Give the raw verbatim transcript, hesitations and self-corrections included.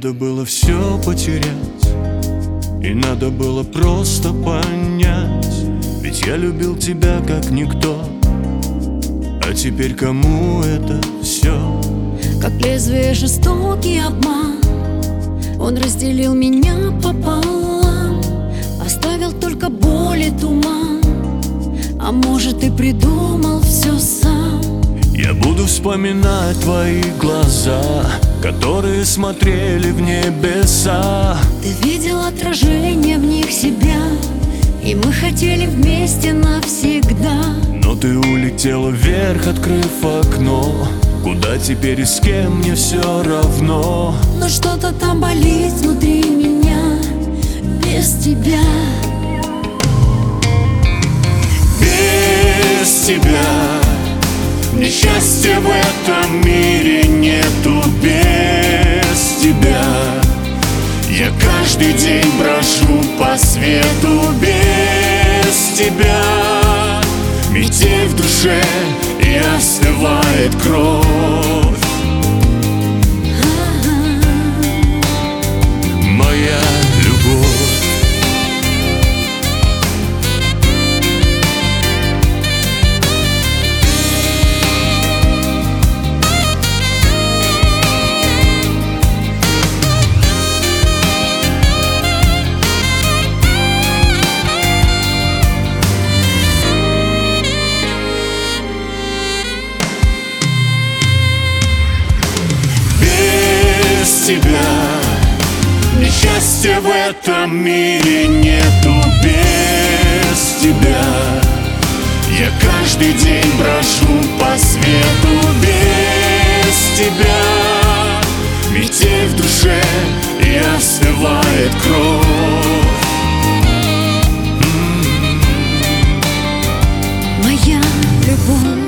надо было все потерять, и надо было просто понять. Ведь я любил тебя как никто, а теперь кому это все? Как лезвие жестокий обман, он разделил меня пополам, оставил только боль и туман. А может, и придумал все сам. Я буду вспоминать твои глаза, которые смотрели в небеса. Ты видел отражение в них себя, и мы хотели вместе навсегда. Но ты улетела вверх, открыв окно. Куда теперь и с кем, мне все равно. Но что-то там болит внутри меня без тебя. Без тебя мне счастья в этом мире нету. Без тебя я каждый день брожу по свету. Без тебя метель в душе и остывает кровь. Моя любовь. Без тебя мне счастья в этом мире нету. Без тебя я каждый день брожу по свету. Без тебя метель в душе и остывает кровь. Моя любовь.